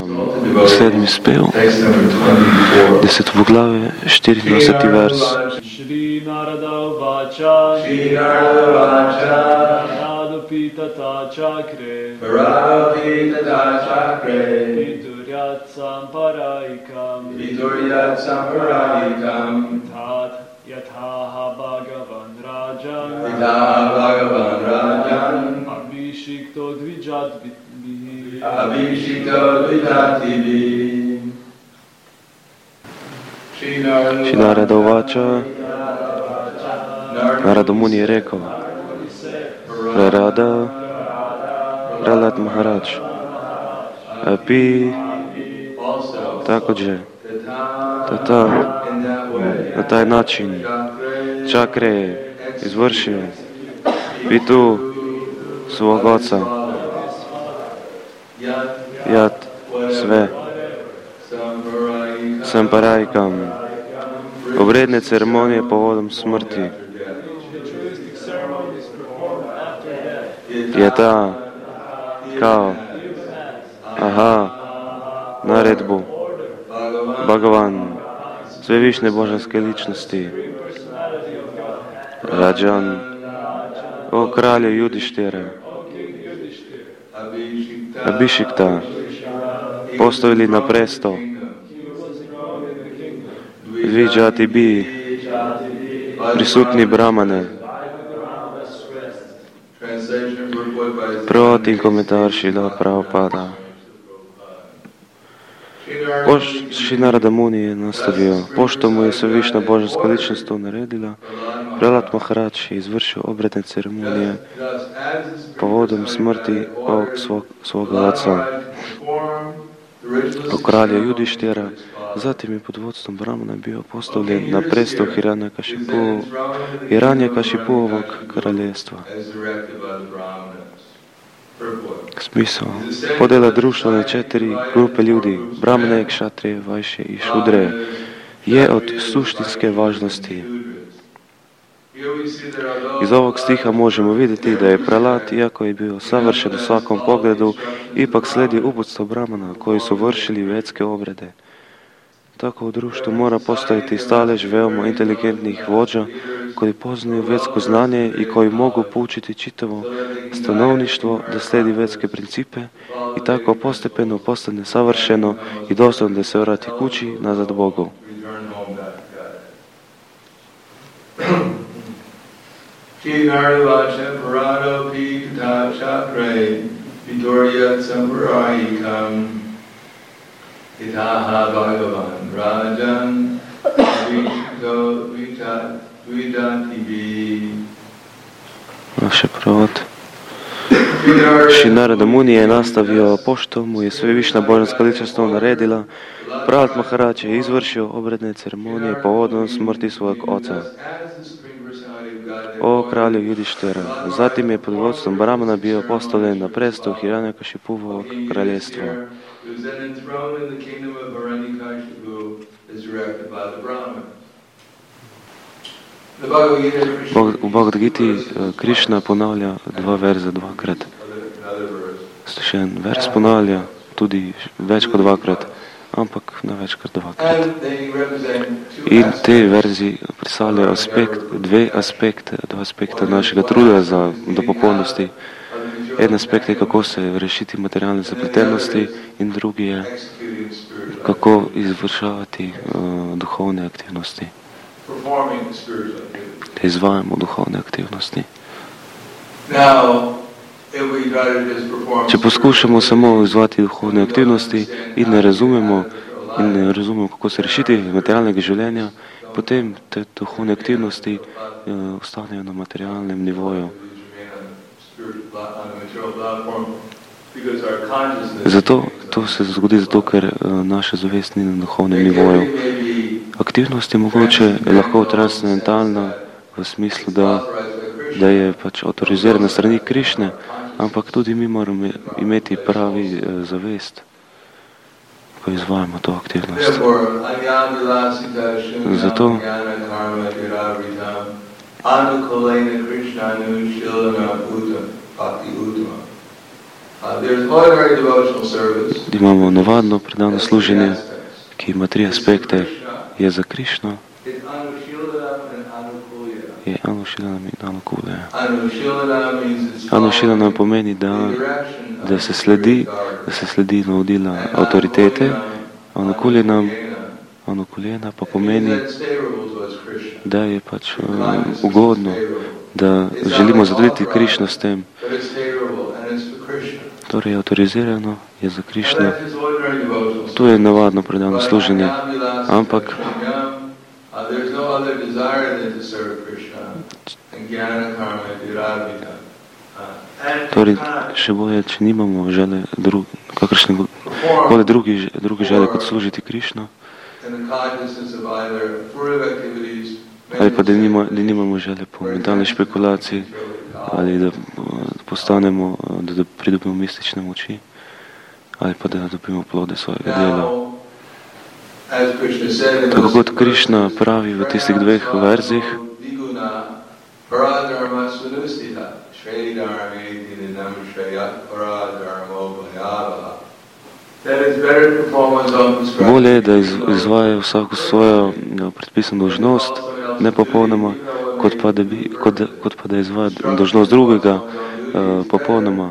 Naslednji spev, 10. poglavje, 24. vers. Shri Narada Uvacha Paradopita Chakre Viduryat Samparaikam Tat Yatha Bhagavan Rajan Abhishikto Dvijat Shri Narada Uvacha, Narada Muni je rekao, Prahlad Maharaj, Api također, na taj način čakre je izvršio pitu svog oca, jad sve Samparajkam, obredne ceremonije povodom smrti. Je ta kao naredbu Bhagavan, svevišnje božanske ličnosti, Rajan, o kralju Judištira, Abhishikta, postavili na presto, Dvijati bi prisutni brahmane. Prevod in komentar Šrila Prabhupada. Shri Narada Muni je nastavio, pošto mu je svevišnja božanska ličnost to naredila, Prahlad Maharaj je izvršio obredne ceremonije povodom smrti svoga oca, o kralja Judištira. Zatim je pod vodstvom Brahmana bio postavljen na prestol Hiranyakashipuovog kraljestva. Smisao. Podjela društva na 4 grupe ljudi, Brahmane, Kshatrije, Vajšje i Šudre, je od suštinske važnosti. Iz ovog stiha možemo vidjeti da je Prahlad, iako je bio savršen u svakom pogledu, ipak slijedi uputstvo Brahmana koji su vršili vedske obrede. Tako u društvu mora postojati stalež veoma inteligentnih vođa koji poznaju vedsko znanje i koji mogu poučiti čitavo stanovništvo da slijedi vedske principe i tako postepeno postane savršeno i dostojno da se vrati kući nazad Bogu. Itaha Bhagavan Rajan Abhishikto Dvijati bi. Naše provod. Shri Narada Muni je nastavio, pošto mu je svevišnja božanska ličnost to naredila, Prahlad Maharaj je izvršio obredne ceremonije povodom smrti svojeg oca, o kralju Judištira. Zatim je pod vodstvom Brahmana bio postavljen na prestol Hiranyakashipuovog kraljestva. U Bhagavad Giti Krishna ponavlja 2 verze dvakrat. Še en vers ponavlja tudi več kot 2krat, ampak ne več kot 2krat. In te verzi predstavljajo dva aspekta našega truda do popolnosti. En aspekt je, kako se rešiti materialne zapletenosti, in drugi je, kako izvršavati duhovne aktivnosti. Da izvajamo duhovne aktivnosti. Če poskušamo samo izvajati duhovne aktivnosti in ne razumemo, kako se rešiti materialnega življenja, potem te duhovne aktivnosti ostanejo na materialnem nivoju. Zato to se zgodi, ker naša zavest ni na duhovnem nivoju. Aktivnost je mogoče lahko transcendentalna v smislu, da je pač avtorizirana strani Krišne, ampak tudi mi moramo imeti pravi zavest, ko izvajamo to aktivnost. Zato Imamo navadno predano služenje, ki ima 3 aspekte. Je za Krišno, je Anušilanam in Anukulaya. Anušilanam pomeni, da se sledi navodila avtoritete. Anukuljena pa pomeni, da je pač ugodno, da želimo zadovoljiti Krišno s tem. Torej je avtorizirano, je za Krišno. To je navadno predano služenje, ampak torej, še bolje, če nimamo žele kakršne druge žele kot služiti Krišno, ali pa da nimamo žele po mentalni špekulaciji, ali da postanemo, da pridobimo mistične moči, ali pa da dobimo plode svojega dela. Tako kot Krišna pravi v tistih 2 verzih, bolje je, da izvaja vsako svojo predpisano dolžnost, nepopolnoma, kot pa da izvaja dolžnost drugega popolnoma.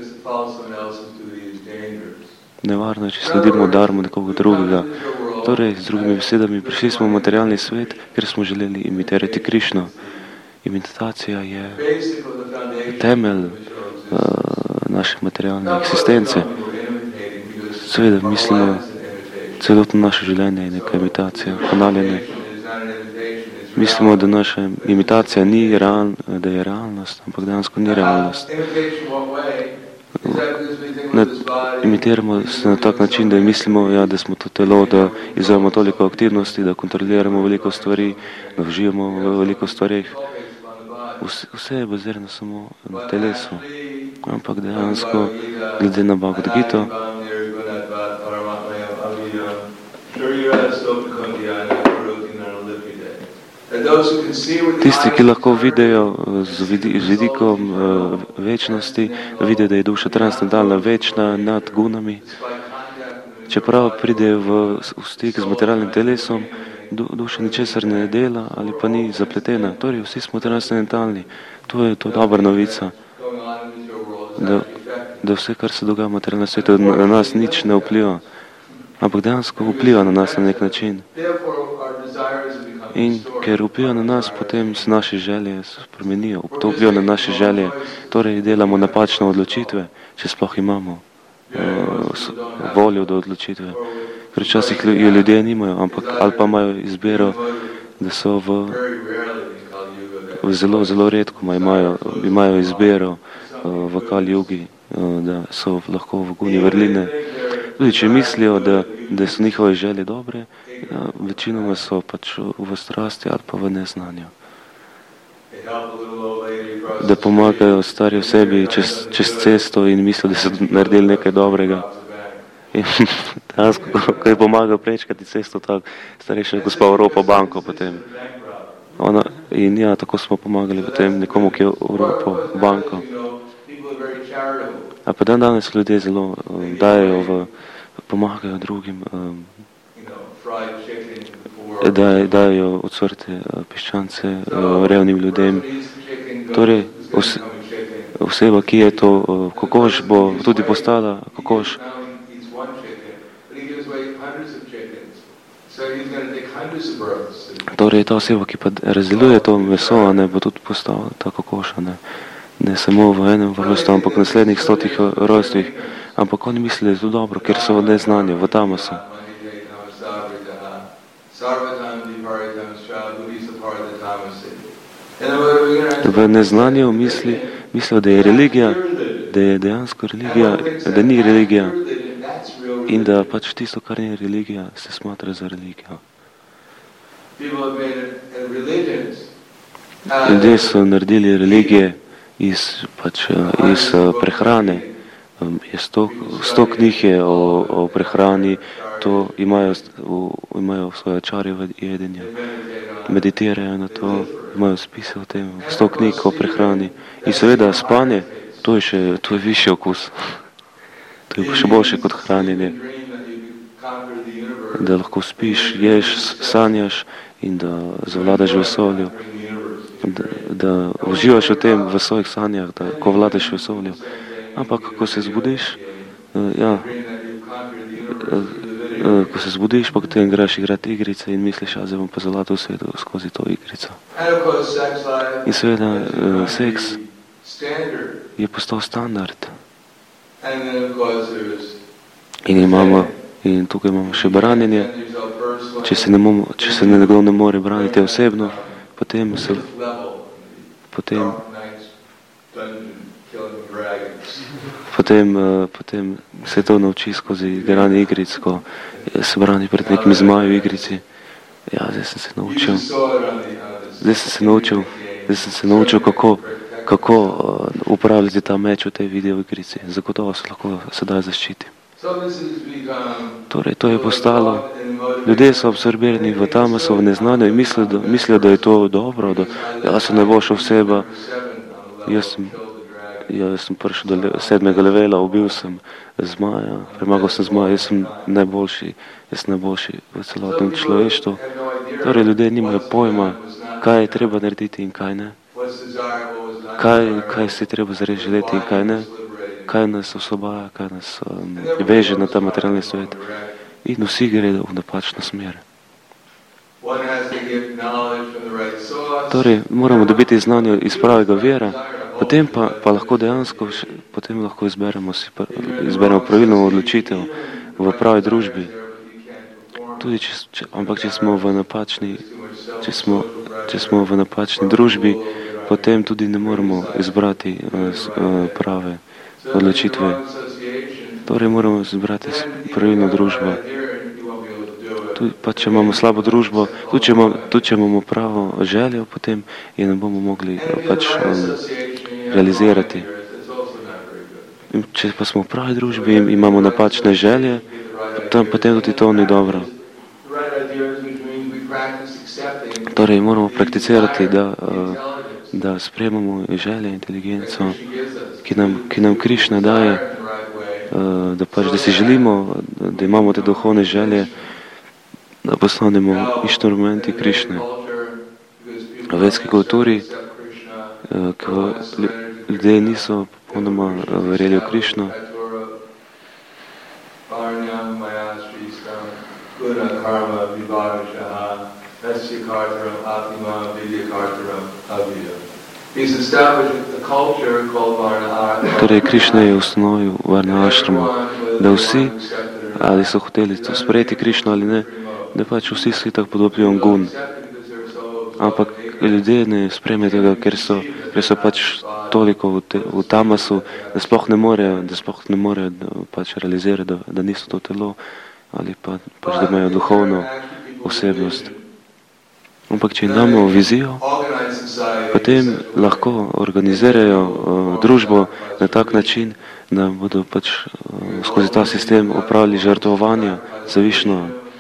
Nevarno je, če sledimo darmu nekoga drugega. Torej, z drugimi besedami, prišli smo v materialni svet, ker smo želeli imitirati Krišno. Imitacija je temelj naše materialne eksistence. Seveda mislimo, celotno naše življenje je neka imitacija, ponavljanje. Mislimo, da naša imitacija ni da je realnost, ampak dejansko ni realnost. Imitiramo se na tak način, da mislimo, da smo to telo, da izvajamo toliko aktivnosti, da kontroliramo veliko stvari, da uživamo v veliko stvarih. Vse je bazirano samo na telesu, ampak dejansko, glede na Bhagavad Gita, tisti, ki lahko vidijo z vidikom večnosti, vidijo, da je duša transcendentalna, večna, nad gunami. Čeprav pridejo v stik z materialnim telesom, duša ničesar ne dela ali pa ni zapletena. Torej, vsi smo transcendentalni. To je to dobra novica, da vse, kar se dogaja v materialnem svetu, na nas nič ne vpliva, ampak dejansko vpliva na nas na nek način. In ker vpliva na nas, potem se naše želje spremenijo. To vpliva na naše želje, torej delamo napačne odločitve, če sploh imamo voljo do odločitve. Ker včasih jo ljudje nimajo, ali pa imajo izbiro, da so zelo, zelo redko imajo izbiro v Kali Jugi, da so lahko v guni vrline. Tudi če mislijo, da so njihove želje dobre, večinoma so pač v strasti ali pa v neznanju. Da pomagajo stari osebi čez cesto in mislijo, da so naredili nekaj dobrega. In dejansko, ko je pomagal prečkati cesto, tako starejša gospa Evropa banko potem. In tako smo pomagali potem nekomu, ki je Evropo banko. A pa danes ljudje zelo pomagajo drugim, dajo ocvrte piščance revnim ljudem. Torej, oseba, ki je to kokoš, bo tudi postala kokoš. Torej, ta oseba, ki pa razdeljuje to meso, bo tudi postala ta kokoša, ne samo v enem rojstvu, ampak v naslednjih 100 rojstvih. Ampak oni mislijo, da je to dobro, ker so v neznanju, v tamasu. V neznanju mislijo, da je religija, da je dejansko religija, da ni religija in da pač tisto, kar ni religija, se smatra za religijo. Ljudje so naredili religije iz prehrane. 100 knjig je o prehrani, to imajo svoje čarje v jedenju. Meditirajo na to, imajo spise o tem, 100 knjig o prehrani. In seveda spanje, to je višji okus. ki je še boljše kot hranjenje. Da lahko spiš, ješ, sanjaš in da zavladaš v vesolju. Da uživaš v tem, v svojih sanjah, da ko vladaš v vesolju. Ampak, ko se zbudiš, ko se zbudiš, pa potem greš igrati igrice in misliš, zdaj bom pa zavladal svetu skozi to igrico. In seveda, seks je postal standard. In tukaj imamo še branjenje. Če se nekdo ne more braniti osebno, potem se to nauči skozi igranje igric, ko se brani pred nekim zmajem v igrici. Ja, zdaj sem se naučil, kako upravljati ta meč v tej video igrici. Zagotovo se lahko sedaj zaščiti. Torej, to je postalo. Ljudje so absorbirani v tamasu, v neznanju in mislijo, da je to dobro, da jaz sem najboljša oseba. Jaz sem prišel do 7. levela, ubil sem zmaja, premagal sem zmaja, jaz sem najboljši v celotnem človeštvu. Torej, ljudje nimajo pojma, kaj je treba narediti in kaj ne. Kaj si treba zares želeti in kaj ne. Kaj nas osvobaja, kaj nas veže na ta materialni svet. In vsi gredo v napačno smer. Torej, moramo dobiti znanje iz pravega vira, potem pa lahko dejansko izberemo pravilno odločitev v pravi družbi. Tudi ampak če smo v napačni družbi, potem tudi ne moremo izbrati prave odločitve. Torej moramo izbrati pravilno družbo. Pa če imamo slabo družbo, tudi če imamo pravo željo, potem je ne bomo mogli realizirati. In če pa smo v pravi družbi in imamo napačne želje, potem tudi to ni dobro. Torej moramo prakticirati, da sprejemamo želje, inteligenco, ki nam Krišna daje, da si želimo, da imamo te duhovne želje, da postanemo inštrumenti Krišne. V vedski kulturi, ko ljudje niso popolnoma verjeli v Krišno, torej Krišna je ustanovil Varna Ašrama, da vsi, ali so hoteli sprejeti Krišno ali ne, da pač vsi so tako podobljivom gun. Ampak ljudje ne sprejme tega, ker so pač toliko v tamasu, da sploh ne morejo pač realizirati, da niso to telo, ali pač da imajo duhovno osebnost. Ampak če jim damo vizijo, potem lahko organizirajo družbo na tak način, da bodo pač skozi ta sistem opravili žrtvovanja za Višnu.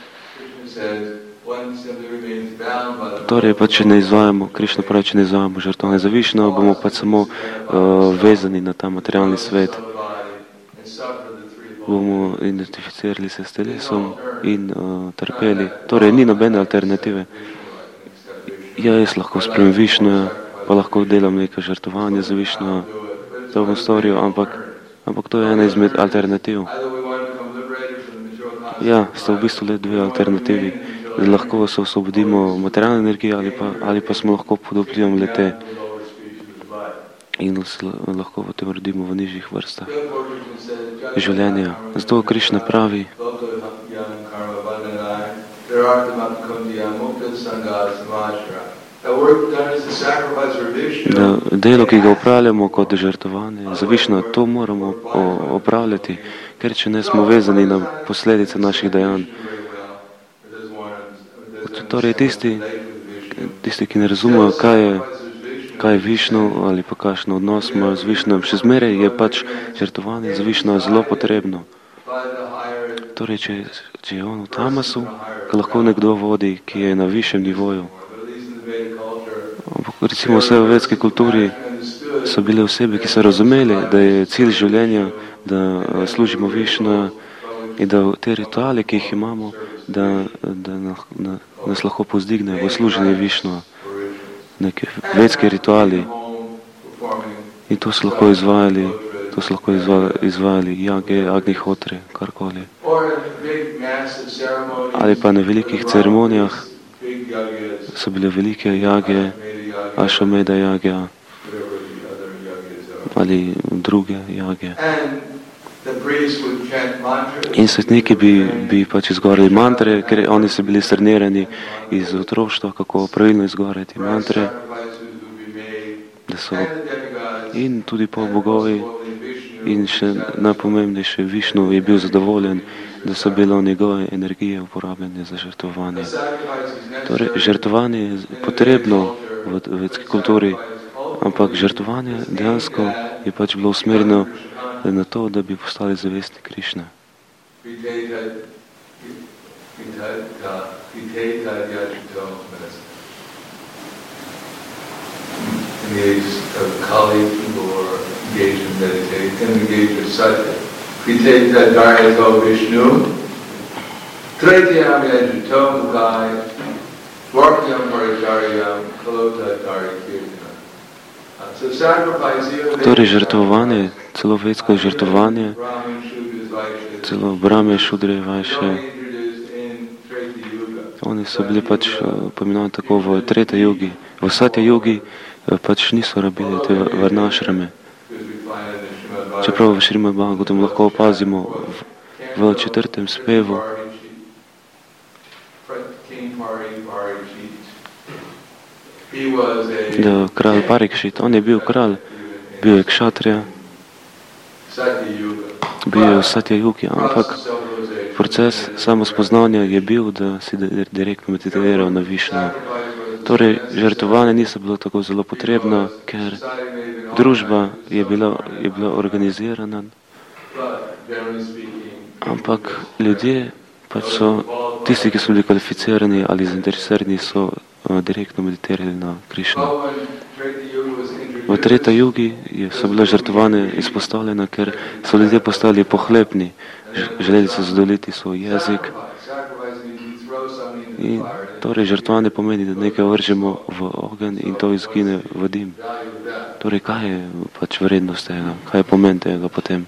Torej pa če ne izvajamo, Krišna pravi, če ne izvajamo žrtvovanja za Višnu, bomo pač samo vezani na ta materialni svet. Bomo identificirali se s telesom in trpeli. Torej ni nobene alternative. Ja, jaz lahko spremem Višnu, pa lahko delam nekaj žrtvovanja za Višnu, to bom storil, ampak to je ena izmed alternativ. Ja, sta v bistvu le dve alternativi. Lahko se osvobodimo materialne energije ali pa smo lahko pod vplivom le-te in lahko potem rodimo v nižjih vrstah življenja. Zato Krišna pravi, da delo, ki ga upravljamo kot žrtvovanje za Višnu, to moramo opravljati, ker če ne smo vezani na posledice naših dejanj. Torej tisti, ki ne razumejo, kaj je Višnu ali pa kakšen odnos imajo z Višnom, še zmeraj je pač žrtvovanje za Višnu zelo potrebno. Torej, če je on v tamasu, ga lahko nekdo vodi, ki je na višjem nivoju. Recimo vse v vedski kulturi so bile osebe, ki so razumeli, da je cilj življenja, da služimo Višnu in da te rituale, ki jih imamo, da nas lahko povzdignejo v služenje Višnu. Neki vedski rituali. In to so lahko izvajali jage, agnihotre, karkoli. Ali pa na velikih ceremonijah so bile velike jage, Ašvameda jage ali druge jage. In svetniki bi pač izgovarjali mantre, ker oni so bili strenirani iz otroštva, kako pravilno izgovarjati mantre, da so in tudi polbogovi in še najpomembnejše Višnu je bil zadovoljen, da so bile njegove energije uporabljene za žrtvovanje. Torej, žrtvovanje je potrebno v vedski kulturi, ampak žrtvovanje dejansko je pač bilo usmerjeno na to, da bi postali zavestni Krišne. Engaged Kali people or engaged in meditation, engaged in satya. Priteta Dharyato Vishnu, Tretiyam Yajito Mukai, Dwarkyam Paritaryam, Kalota Dhari Kirtana. So sacrifice here... Torej žrtvovanje, celo vedsko žrtvovanje, celo Brahme, Šudre, Vajše, oni so bili pač pomenovani tako v Treta jugi. V Satya jugi pač niso rabili te varnašrame. Čeprav v Šrimad Bhagavatam lahko opazimo v 4. spevu, da kralj Parikšit, on je bil kralj, bil je kšatrija, bil je v Satya jugi, ampak proces samospoznanja je bil, da si direktno meditiral na Višnu. Torej, žrtvovanje niso bilo tako zelo potrebno, ker družba je bila organizirana, ampak ljudje pač so, tisti, ki so bili kvalificirani ali zainteresirani, so direktno meditirali na Krišnu. V Treta jugi so bile žrtvovanje izpostavljena, ker so ljudje postali pohlepni, želeli so zadovoljiti svoj jezik. In torej žrtvovanje pomeni, da nekaj vržemo v ogenj in to izgine v dim. Torej, kaj je pač vrednost tega? Kaj je pomen tega potem?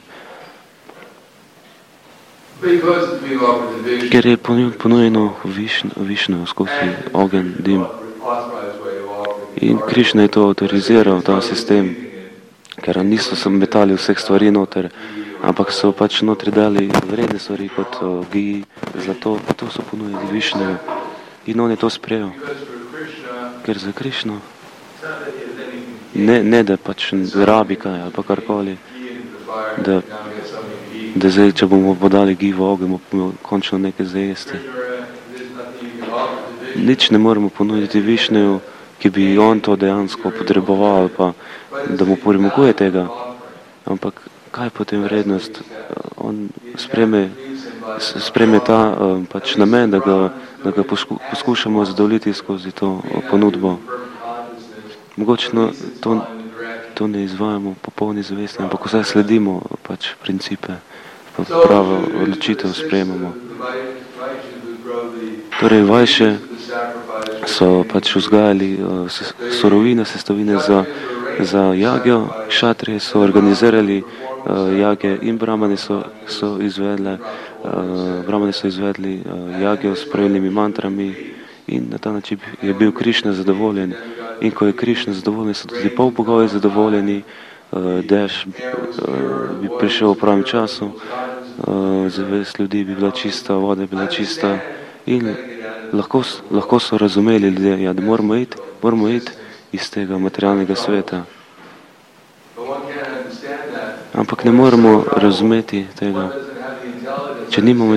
Ker je ponujeno Višnu skozi ogenj, dim. In Krišna je to autoriziral, ta sistem, ker niso se metali vseh stvari noter, ampak so pač notri dali vredne stvari kot giji, zlato, pa to so ponujili Višnu. In on je to sprejel. Ker za Krišno ne da pač rabi kaj ali pa karkoli, da zdaj, če bomo podali gij v ogenj, bomo končno nekaj zajesti. Nič ne moremo ponuditi Višneju, ki bi on to dejansko potreboval, pa da mu primokuje tega. Ampak kaj je potem vrednost? On spreme ta pač namen, da ga poskušamo zadovoljiti skozi to ponudbo. Mogoče to ne izvajamo popolni zavesti, ampak vsaj sledimo pač principe, pa pravo odločitev sprejemamo. Torej, Vajše so pač vzgajali surovine, sestavine za jagjo, kšatrije so organizirali jage in brahmani so izvedli jagjo s pravilnimi mantrami in na ta način je bil Krišna zadovoljen. In ko je Krišna zadovoljen, so tudi polbogovi zadovoljeni, dež bi prišel v pravem času, zavest ljudi bi bila čista, voda bi bila čista in lahko so razumeli ljudje, ja, da moramo iti iz tega materialnega sveta. Ampak ne moramo razumeti tega, če nimamo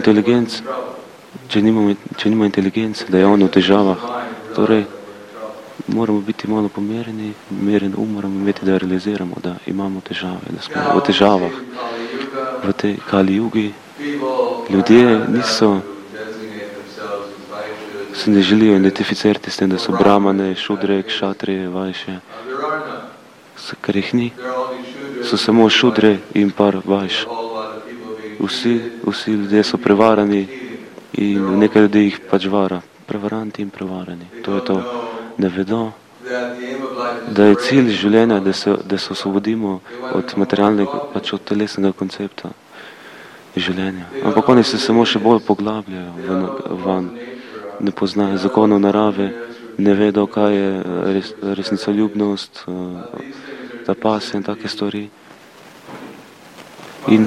inteligence, da je on v težavah. Torej, moramo biti malo pomereni, meren moramo imeti, da realiziramo, da imamo težave, da smo v težavah. V tej Kali jugi ljudje se ne želijo identificirati s tem, da so brahmane, šudre, kšatrije, vajše. ker jih ni, so samo šudre in par vajš. Vsi ljudje so prevarani in nekaj ljudi jih pač vara. Prevaranti in prevarani. To je to. Ne vedo, da je cilj življenja, da se osvobodimo od materialnega, pač od telesnega koncepta življenja. Ampak oni se samo še bolj poglabljajo van. Ne poznajo zakonov narave, ne vedo, kaj je resnicoljubnost, ta pasja in take stvari. In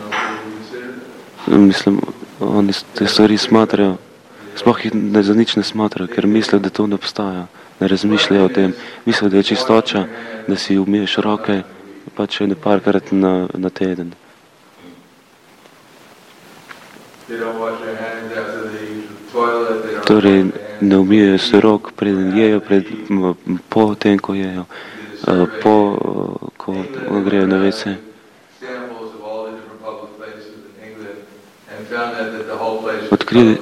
mislim, oni te stvari smatrajo, sploh jih za nič ne smatrajo, ker mislijo, da to ne obstaja. Ne razmišljajo o tem. Mislijo, da je čistoča, da si umiješ roke, pač ene parkrat na teden. Torej, ne umijejo se rok, preden jejo, po tem, ko jejo, ko grejo na WC. Odkrili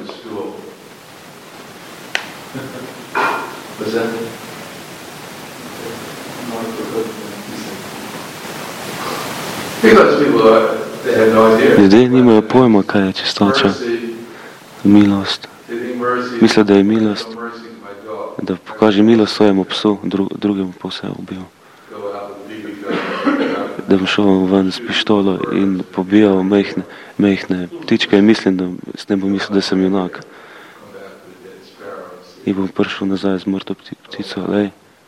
ljudje nimajo pojma, kaj je čistoča, milost. Misle, da je milost, da pokaže milost svojemu psu, drugemu pa vse ubil. Da bom šel ven s pištolo in pobijal mehne ptičke in mislim, da s tem bom mislil, da sem junak. In bom prišel nazaj z mrtvo ptico, lej.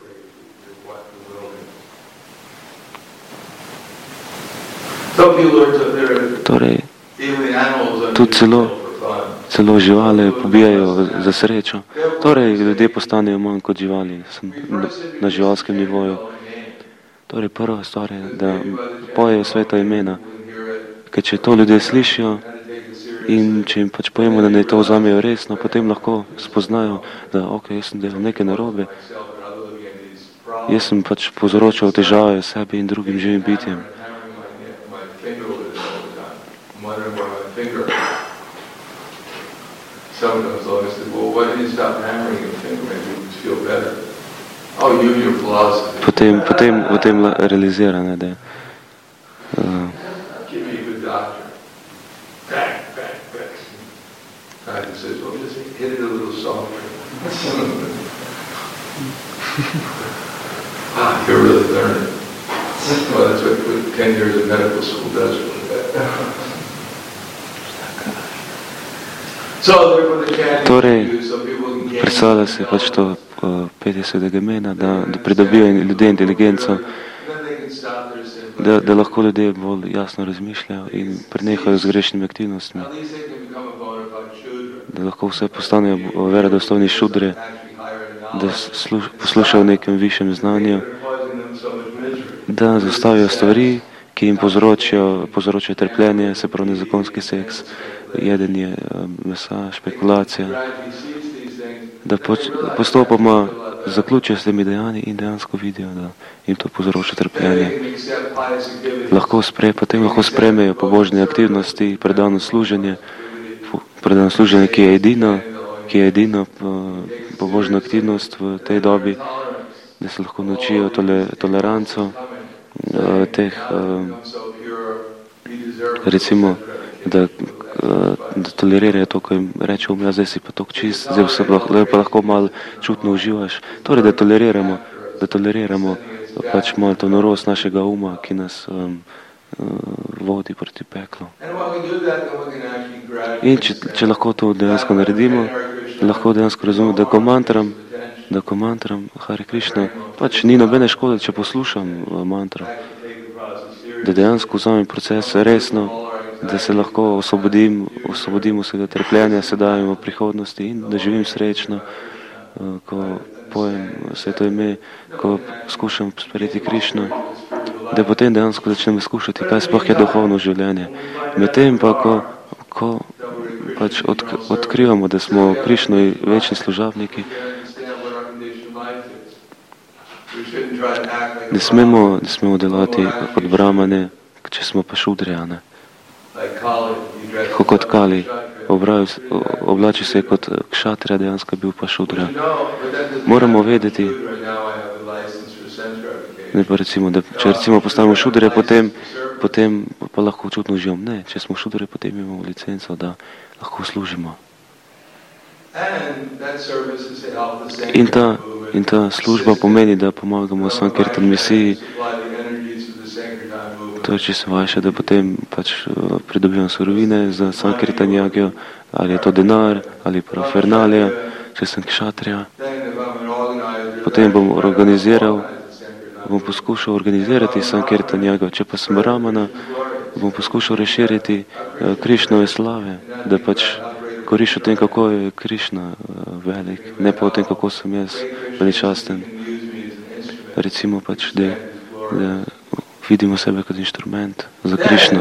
Torej, tu celo živali pobijajo za srečo. Torej, ljudje postanejo manj kot živali na živalskem nivoju. Torej, prva stvar je, da pojejo sveta imena. Ker če to ljudje slišijo in če jim pač pojemo, da ne to vzamejo resno, potem lahko spoznajo, da ok, jaz sem delal nekaj narobe. Jaz sem pač povzročal težave sebi in drugim živim bitjem. Potem realizira, ne, da je you're really learning. Well, that's what 10 years of medical school does. Torej, predstavlja se pač to petje svetega imena, da pridobijo ljudje inteligenco, da lahko ljudje bolj jasno razmišljajo in prenehajo z grešnimi aktivnostmi, da lahko vse postanejo verodostojni šudre, da poslušajo o nekem višjem znanju, da zastavijo stvari, ki jim povzročajo trpljenje, se pravi nezakonski seks, jedenje mesa, špekulacija, da postopoma zaključijo s temi dejanji in dejansko vidijo, da jim to povzroča trpljenje. Potem lahko sprejmejo pobožne aktivnosti, predano služenje, ki je edina pobožna aktivnost v tej dobi, da se lahko naučijo toleranco teh, recimo, da tolerirajo to, ko jim rečemo, ja, zdaj si pa tok čist, zdaj pa lahko malo čutno uživaš. Torej, da toleriramo pač malo to norost našega uma, ki nas vodi proti peklu. In če lahko to dejansko naredimo, lahko dejansko razumemo, da ko mantram Hare Krishna, pač ni nobene škode, če poslušam mantro. Da dejansko vzamem proces resno, da se lahko osvobodim vsega trpljenja, se dajemo prihodnosti in da živim srečno, ko pojem sveto ime, ko skušam sprejeti Krišno, da potem dejansko začnem skušati, kaj sploh je duhovno življenje. Medtem pa, ko pač odkrivamo, da smo Krišnovi večni služabniki, ne smemo delovati kot brahmane, če smo pa šudrjane. Kot Kali, oblači se kot kšatrija, dejansko bil pa šudrja. Moramo vedeti, Ne pa recimo, da če recimo postavimo šuderje, potem pa lahko čutno uživamo. Ne, če smo šuderje, potem imamo licenco, da lahko služimo. In ta služba pomeni, da pomagamo Sankirtan misiji. To je čisto vaše, da potem pač pridobivamo surovine za Sankirtan jagjo, ali je to denar, ali parafernalija, če sem kšatrija. Potem bom poskušal organizirati Sankirtan jagjo, če pa sem Ramana, bom poskušal razširiti Krišnove slave, da pač govoriš o tem, kako je Krišna velik, ne pa o tem, kako sem jaz veličasten. Recimo pač, da vidimo sebe kot inštrument za Krišno.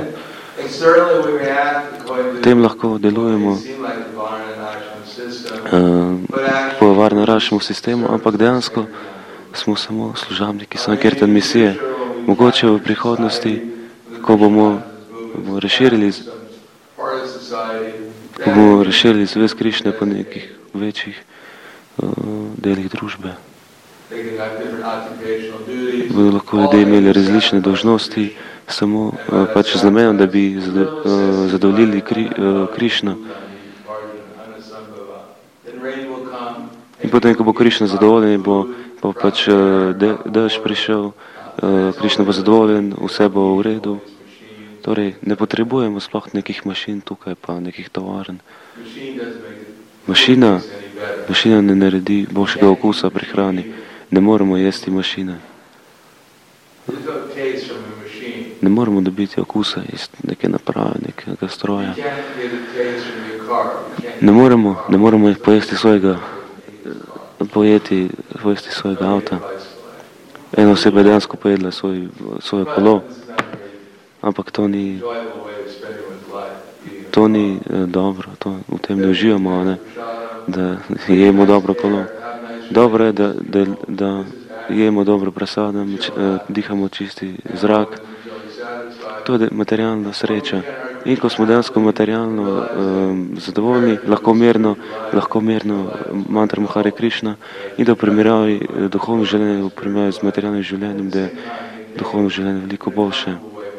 Tem lahko delujemo po Varnarašemu sistemu, ampak dejansko smo samo služabniki Sankirtan misije. Mogoče v prihodnosti, ko bomo razširili zvez Krišne po nekih večjih delih družbe. Bodo lahko ljudje imeli različne dolžnosti, samo pač z namenom, da bi zadovoljili Krišno. In potem, ko bo Krišna zadovoljen, bo pač dež prišel, Krišna bo zadovoljen, vse bo v redu. Torej, ne potrebujemo sploh nekih mašin tukaj, pa nekih tovarn. Mašina ne naredi boljšega okusa pri hrani. Ne moremo jesti mašine. Ne moremo dobiti okusa iz neke naprave, nekega stroja. Ne moremo jih pojesti svojega avta. Ena oseba je dejansko pojedla svoje kolo, ampak to ni dobro, v tem ne uživamo, ne? Da jemo dobro kolo. Dobro je, da jemo dobro prasadam, dihamo čisti zrak. To je materialna sreča. In ko smo dejansko materialno zadovoljni, lahko mirno mantramo Hare Krišna in da v primerjavi duhovno življenje, v primerjavi z materialnim življenjem, da je duhovno življenje veliko boljše.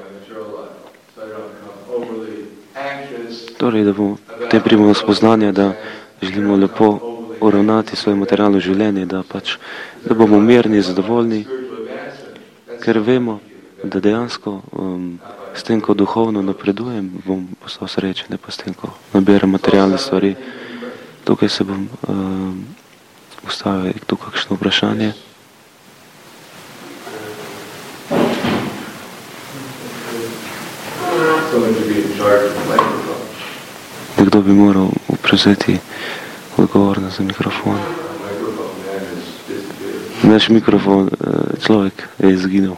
Torej, da bomo te primemo spoznanja, da želimo lepo uravnati svoje materialno življenje, da bomo mirni, zadovoljni, ker vemo, da dejansko s tem, ko duhovno napredujem, bom postal srečen, ne pa s tem, ko nabiram materialne stvari. Tukaj se bom ustavil, je tu kakšno vprašanje? Nekdo bi moral prevzeti odgovornost za mikrofon. Naš mikrofon, človek je izginil.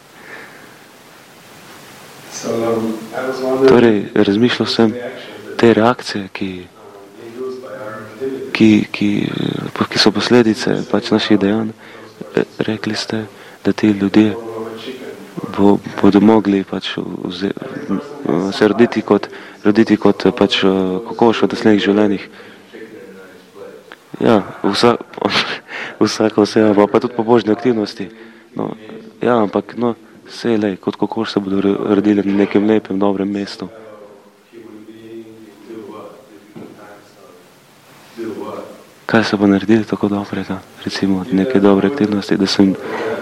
Torej, razmišljal sem te reakcije, ki so posledice pač naših dejanj. Rekli ste, da ti ljudje bodo mogli pač se roditi kot pač kokoš v naslednjih življenjih. Ja, vsaka oseba, pa tudi pobožne aktivnosti. No, ja, ampak sej, lej, kot kokoš se bodo rodili na nekem lepem, dobrem mestu. Kaj se bo naredili tako dobrega? Recimo neke dobre aktivnosti, da sem...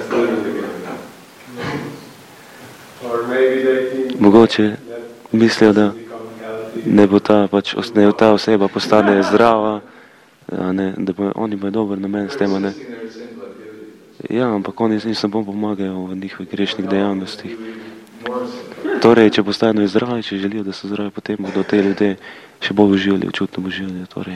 Mogoče mislijo, da ne bo ta oseba postane zdrava, da oni imajo dober namen s tem, ne? Ja, ampak oni jim samo pomagajo v njihovih grešnih dejavnostih. Torej, če postanejo zdravi, če želijo, da so zdravi, potem bodo te ljudje še bolj uživali, očutno uživali, torej.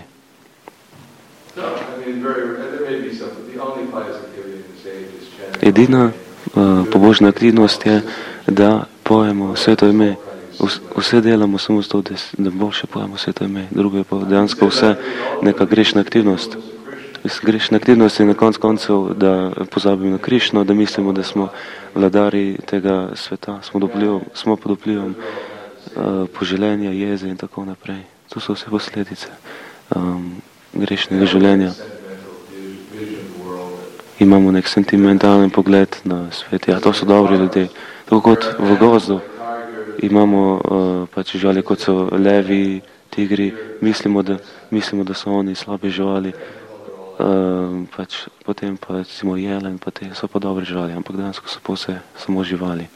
Edina pobožna aktivnost je, da pojemo sveto ime. Vse delamo samo zato, da boljše pojemo sveto ime. Drugo je pa dejansko vse neka grešna aktivnost. Grešna aktivnost je na koncu, da pozabimo na Krišno, da mislimo, da smo vladari tega sveta, smo pod vplivom poželenja, jeze in tako naprej. To so vse posledice grešnega življenja. imamo nek sentimentalen pogled na svet. Ja, to so dobri ljudje. Tako kot v gozdu imamo pač živali, kot so levi, tigri, mislimo, da so oni slabe živali, pač potem pa recimo jelen, pa te so pa dobre živali, ampak dejansko so pa vse samo živali.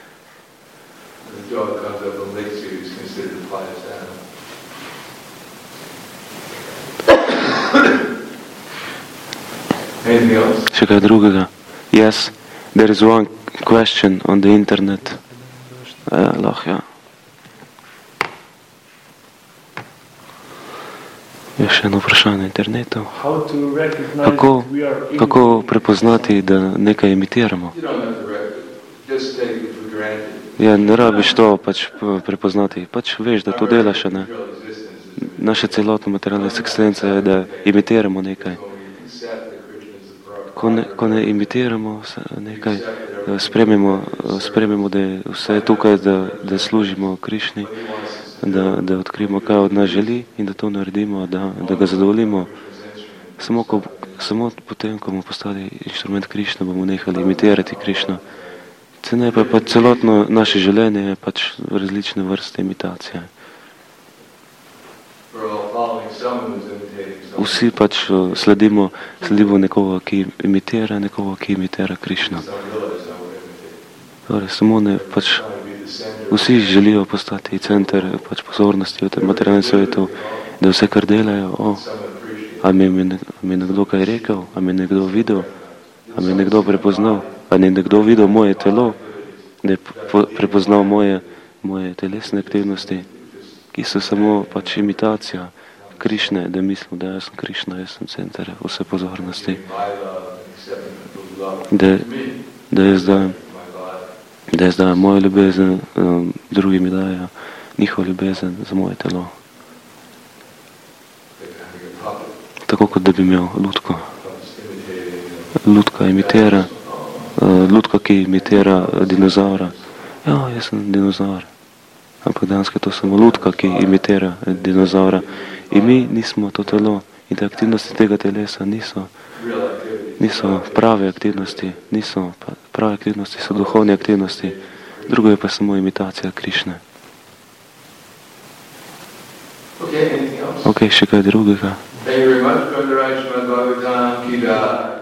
Še kaj drugega? Yes, there is one question on the internet. Lahko, ja. Je še eno vprašanje na internetu. Kako prepoznati, da nekaj imitiramo? Ja, ne rabiš to pač prepoznati. Pač veš, da to delaš, ne? Naša celotna materialna eksistenca je, da imitiramo nekaj. Ko ne imitiramo nekaj, spremimo, da je vse tukaj, da služimo Krišni, da odkrijemo, kaj od nas želi in da to naredimo, da ga zadovoljimo. Samo potem, ko bomo postali inštrument Krišne, bomo nehali imitirati Krišno. Ne pa celotno naše življenje je pač različne vrste imitacije. Vsi pač sledimo nekoga, ki imitira Krišno. Torej, samo ne, pač vsi želijo postati center pač pozornosti v tem materialnem svetu, da vse, kar delajo, a mi je nekdo kaj rekel, a mi je nekdo videl, a mi je nekdo prepoznal, a mi je nekdo videl moje telo, da je prepoznal moje telesne aktivnosti, ki so samo pač imitacija Krišne, da mislim, da jaz sem Krišna, jaz sem center vse pozornosti. Da jaz dajem mojo ljubezen, drugi mi dajo njihov ljubezen za moje telo. Tako kot da bi imel lutko. Lutka, ki imitira dinozaura. Ja, jaz sem dinozaur. Ampak dejansko je to samo lutka, ki imitira dinozaura. In mi nismo to telo. In te aktivnosti tega telesa niso prave aktivnosti. Prave aktivnosti so duhovne aktivnosti. Drugo je pa samo imitacija Krišne. Ok, še kaj drugega? Thank you very much, Brother Aishman Bhagavatam Ki Jai.